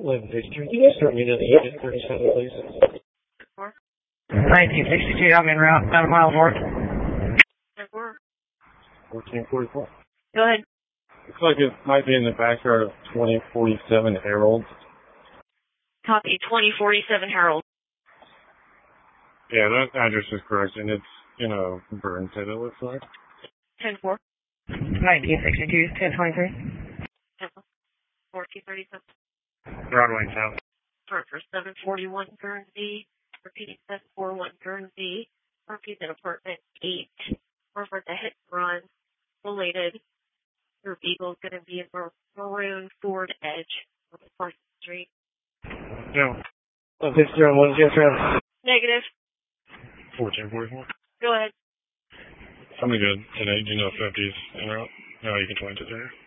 11:53. You guys start meeting at the agent 37, please. 1962, I'm en route, 9 miles north. 1444. Go ahead. Looks like it might be in the backyard of 2047 Harold. Copy, 2047 Harold. Yeah, that address is correct, and it's in a burn pit, it looks like. 10-4. 1962, 1023. 1437. Broadway South. For 741 Guernsey. Repeating 741 Guernsey. Repeat in apartment 8. Over the hit run. Related. Your Beagle's going to be in Maroon Ford Edge on the Park Street. No. 11:53 on 1 Negative. 1444. Go ahead. Something good today. Do you know if 50's en route? No, you can 22 there.